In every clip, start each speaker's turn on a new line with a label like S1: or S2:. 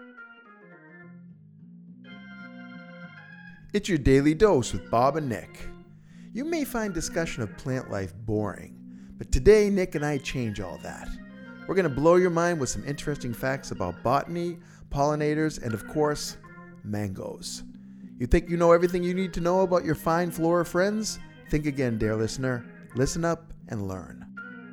S1: It's your daily dose with Bob and Nick. You may find discussion of plant life boring, but today Nick and I change all that. We're going to blow your mind with some interesting facts about botany, pollinators, and of course, mangoes. You think you know everything you need to know about your fine flora friends? Think again, dear listener. Listen up and learn.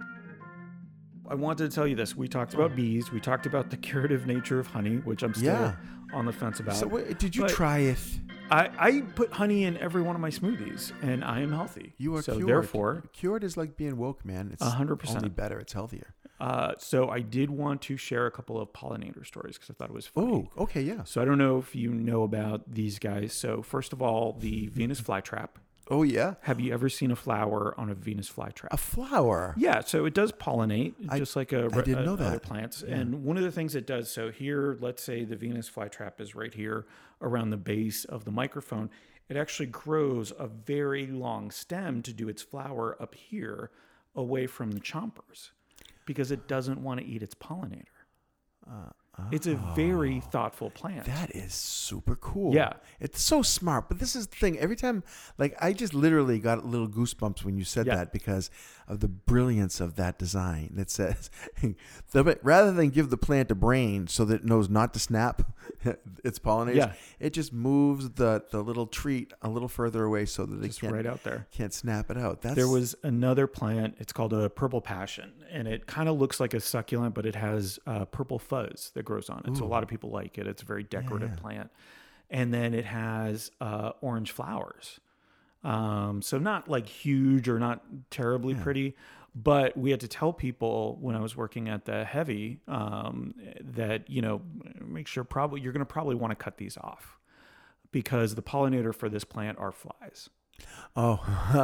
S2: I wanted to tell you this. We talked about bees. We talked about the curative nature of honey, which I'm still on the fence about.
S1: So did you try it?
S2: I put honey in every one of my smoothies, and I am healthy.
S1: You are cured.
S2: Therefore,
S1: cured is like being woke, man. It's
S2: 100%
S1: only better. It's healthier.
S2: So I did want to share a couple of pollinator stories because I thought it was funny.
S1: Oh, okay, yeah.
S2: So I don't know if you know about these guys. So first of all, the Venus flytrap.
S1: Oh, yeah?
S2: Have you ever seen a flower on a Venus flytrap?
S1: A flower?
S2: Yeah, so it does pollinate, just like
S1: I didn't know that.
S2: other plants.
S1: Yeah.
S2: And one of the things it does, so here, let's say the Venus flytrap is right here around the base of the microphone. It actually grows a very long stem to do its flower up here away from the chompers because it doesn't want to eat its pollinator. It's a very thoughtful plant.
S1: That is super cool.
S2: Yeah.
S1: It's so smart. But this is the thing. Every time, like, I just literally got little goosebumps when you said that because of the brilliance of that design. That says, rather than give the plant a brain so that it knows not to snap its pollinators, it just moves the little treat a little further away so that it
S2: right out there.
S1: Can't snap it out.
S2: There was another plant. It's called a purple passion, and it kind of looks like a succulent, but it has purple fuzz that grows on it. Ooh. So a lot of people like it. It's a very decorative plant. And then it has orange flowers. So not like huge or not terribly pretty, but we had to tell people when I was working at the Heavy that, make sure you're going to probably want to cut these off because the pollinator for this plant are flies.
S1: Oh.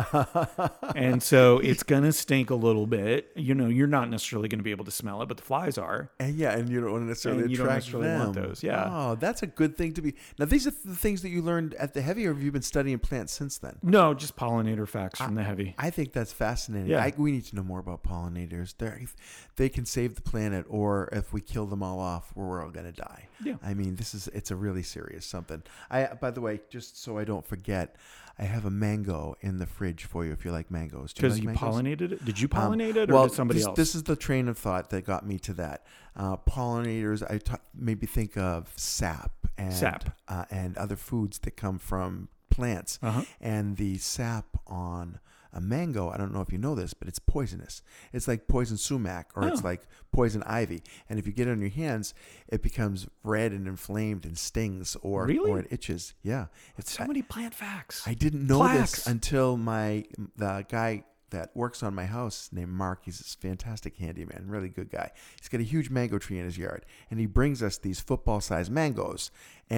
S2: And so it's going to stink a little bit. You're not necessarily going to be able to smell it, but the flies are.
S1: And you don't want to necessarily attract them.
S2: Want those. Yeah.
S1: Oh, that's a good thing to be. Now, these are the things that you learned at the Heavy, or have you been studying plants since then?
S2: No, just pollinator facts from the Heavy.
S1: I think that's fascinating.
S2: Yeah.
S1: We need to know more about pollinators. They can save the planet, or if we kill them all off, we're all going to die.
S2: Yeah.
S1: I mean, it's a really serious something. By the way, just so I don't forget, I have a mango in the fridge for you if you like mangoes.
S2: Because you pollinated it? Did you pollinate it or did somebody else?
S1: This is the train of thought that got me to that. Pollinators, maybe think of sap and other foods that come from plants.
S2: Uh-huh.
S1: And the sap on a mango, I don't know if you know this, but it's poisonous. It's like poison sumac or it's like poison ivy. And if you get it on your hands, it becomes red and inflamed and stings or it itches. Yeah.
S2: It's so many plant facts.
S1: I didn't know this until the guy that works on my house named Mark. He's this fantastic handyman, really good guy. He's got a huge mango tree in his yard, and he brings us these football-sized mangoes.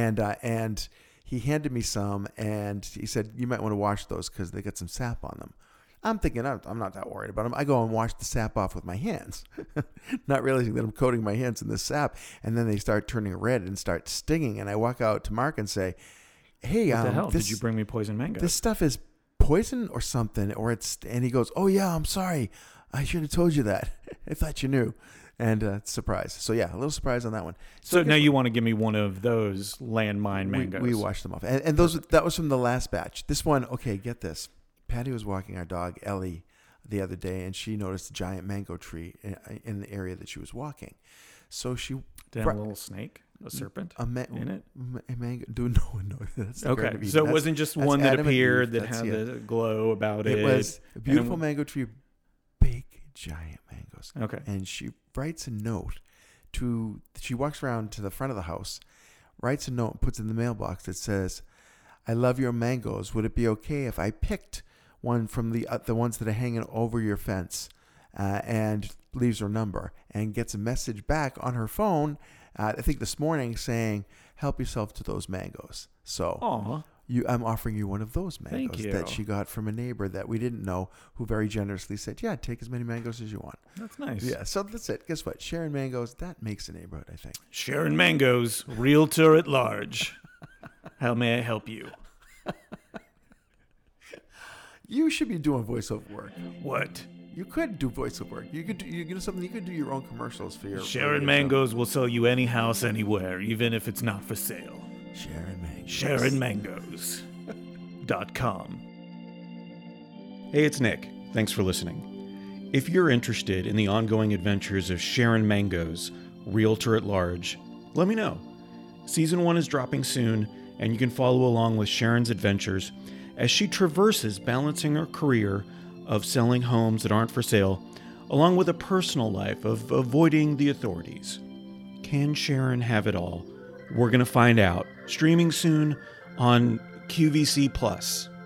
S1: And he handed me some, and he said, you might want to wash those because they got some sap on them. I'm thinking, I'm not that worried about them. I go and wash the sap off with my hands, not realizing that I'm coating my hands in this sap. And then they start turning red and start stinging. And I walk out to Mark and say, hey,
S2: what the hell? Did you bring me poison mango?
S1: This stuff is poison or something, and he goes, oh yeah, I'm sorry. I should have told you that. I thought you knew. And surprise. So yeah, a little surprise on that one.
S2: So now you want to give me one of those landmine mangoes.
S1: We washed them off. And that was from the last batch. This one, okay, get this. Patty was walking our dog, Ellie, the other day, and she noticed a giant mango tree in the area that she was walking. So she...
S2: Did it have a little snake? A serpent in it?
S1: A mango. No. That's
S2: okay, so it wasn't just one that appeared that had the glow about it.
S1: It was a beautiful mango tree, big, giant mangoes.
S2: Okay.
S1: And she writes a note she walks around to the front of the house, writes a note and puts it in the mailbox that says, I love your mangoes. Would it be okay if I picked one from the ones that are hanging over your fence, and leaves her number and gets a message back on her phone, I think this morning, saying, help yourself to those mangoes. So I'm offering you one of those mangoes that she got from a neighbor that we didn't know, who very generously said, yeah, take as many mangoes as you want.
S2: That's nice.
S1: Yeah, so that's it. Guess what? Sharing mangoes, that makes a neighborhood, I think.
S2: Sharing mangoes, realtor at large. How may I help you?
S1: You should be doing voiceover work.
S2: What?
S1: You could do voiceover work. You could do something. You could do your own commercials for your.
S2: Sharon Mangoes will sell you any house anywhere, even if it's not for sale.
S1: Sharon Mangoes.
S2: SharonMangoes.com.
S3: Hey, it's Nick. Thanks for listening. If you're interested in the ongoing adventures of Sharon Mangoes, Realtor at Large, let me know. Season 1 is dropping soon, and you can follow along with Sharon's adventures as she traverses balancing her career of selling homes that aren't for sale, along with a personal life of avoiding the authorities. Can Sharon have it all? We're going to find out. Streaming soon on QVC Plus.